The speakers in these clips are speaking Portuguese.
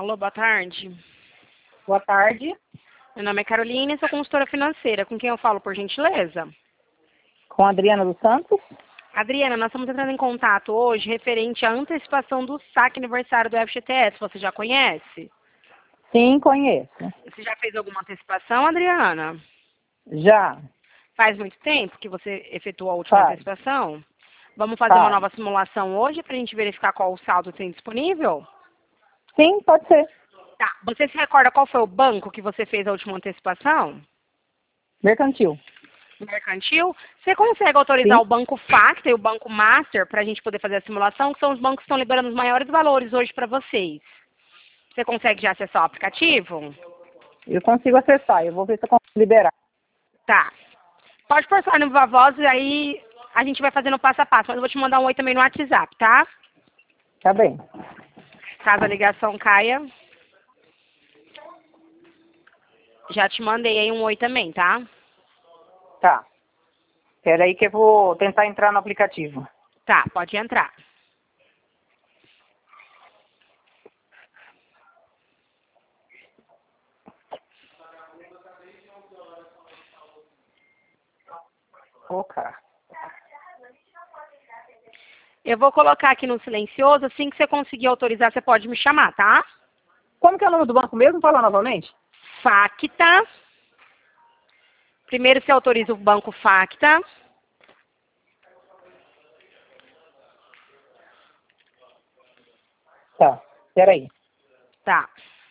Alô, boa tarde. Boa tarde. Meu nome é Carolina e sou consultora financeira. Com quem eu falo, por gentileza? Com a Adriana dos Santos. Adriana, nós estamos entrando em contato hoje referente à antecipação do saque aniversário do FGTS. Você já conhece? Sim, conheço. Você já fez alguma antecipação, Adriana? Já. Faz muito tempo que você efetuou a última antecipação? Vamos fazer uma nova simulação hoje para a gente verificar qual o saldo tem disponível? Sim, pode ser. Tá. Você se recorda qual foi o banco que você fez a última antecipação? Mercantil. Mercantil? Você consegue autorizar Sim. o Banco Facta e o Banco Master para a gente poder fazer a simulação, que são os bancos que estão liberando os maiores valores hoje para vocês? Você consegue já acessar o aplicativo? Eu consigo acessar. Eu vou ver se eu consigo liberar. Tá. Pode forçar no Viva Voz e aí a gente vai fazendo passo a passo. Mas eu vou te mandar um oi também no WhatsApp, tá? Tá bem. Caso a ligação caia. Já te mandei aí um oi também, tá? Tá. Espera aí que eu vou tentar entrar no aplicativo. Tá, pode entrar. Ok. Eu vou colocar aqui no silencioso. Assim que você conseguir autorizar, você pode me chamar, tá? Como que é o nome do banco mesmo? Fala novamente. Facta. Primeiro você autoriza o Banco Facta. Tá. Espera aí. Tá.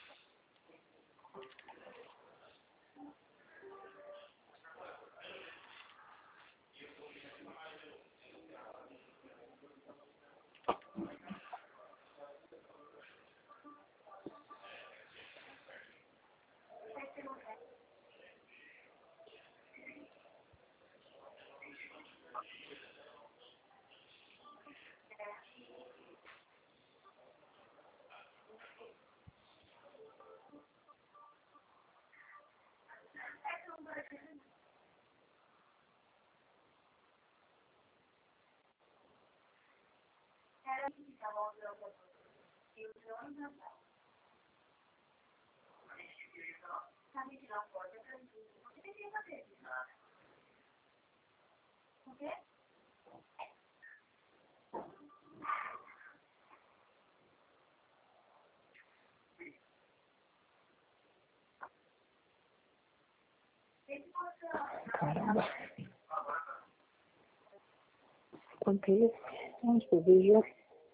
Caramba. Quanto é isso? Onde eu vejo?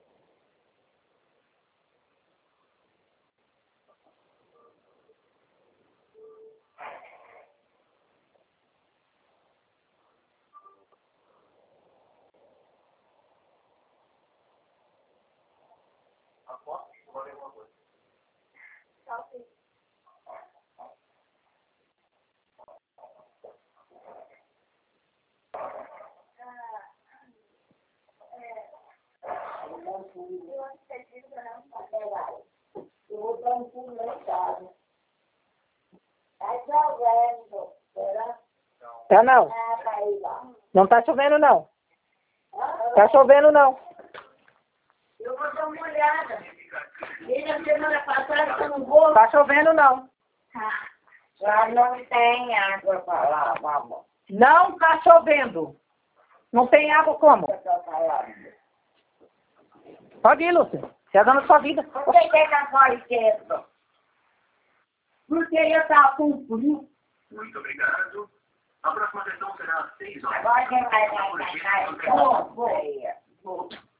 Eu vou dar um pulo lá em casa. Tá chovendo, será? Tá não. Não tá chovendo não. Tá chovendo não. Eu vou dar uma olhada. Desde a semana passada eu não vou. Tá chovendo não. Já não tem água para lá, vamos. Não tá chovendo. Não tem água como? Pode ir, Lúcia. Você é dona da sua vida. Por que que tá fora quieto? Porque eu tava com frio. Muito obrigado. A próxima sessão será às 6 horas. Agora quem vai dar? Vou.